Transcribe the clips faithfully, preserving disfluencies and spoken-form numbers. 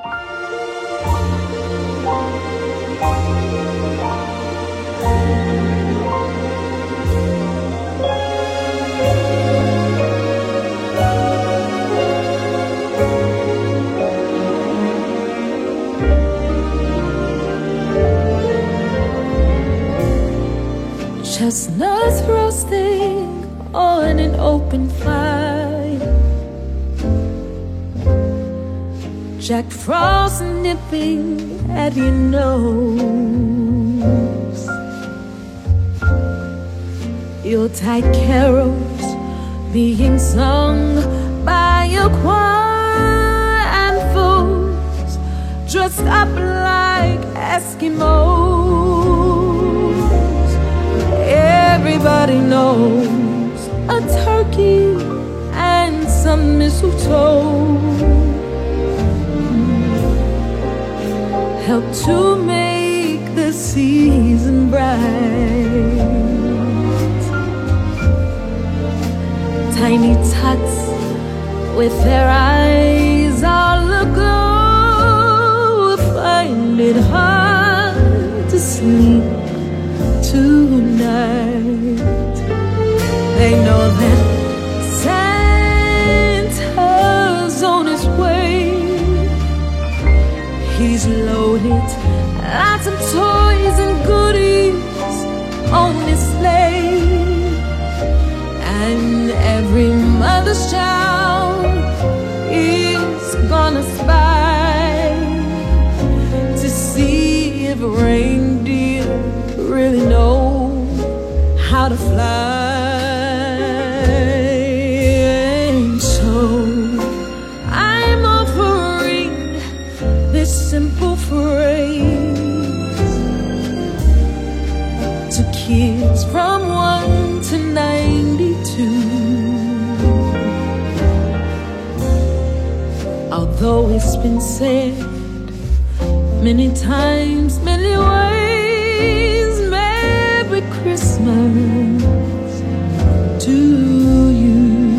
Chestnuts roasting on an open fire, Jack Frost nipping at your nose, Yuletide carols being sung by a choir, and fools dressed up like Eskimos. Everybody knows a turkey and some mistletoe help to make the season bright. Tiny tots with their eyes all aglow find it hard to sleep tonight. They know that Santa's on his way. He's loaded lots of toys and goodies on his sleigh, and every mother's child is gonna spy to see if reindeer really know how to fly. And so I'm offering this simple phrase to kids from one to ninety-two. Although it's been said many times, many ways, Merry Christmas to you.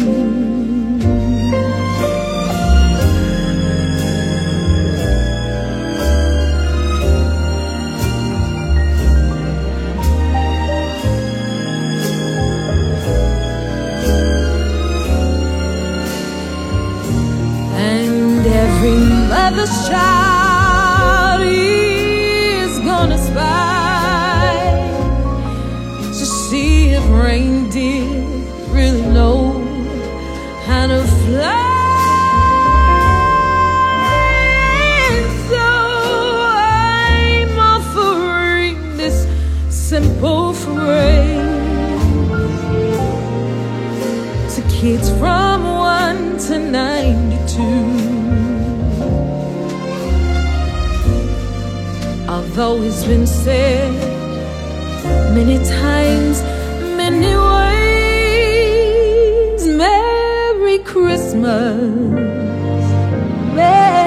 And every mother's child is gonna spy to see if reindeer really know how to fly. And so I'm offering this simple phrase to kids from one to ninety-two. Although it's been said many times, many ways, Merry Christmas, Merry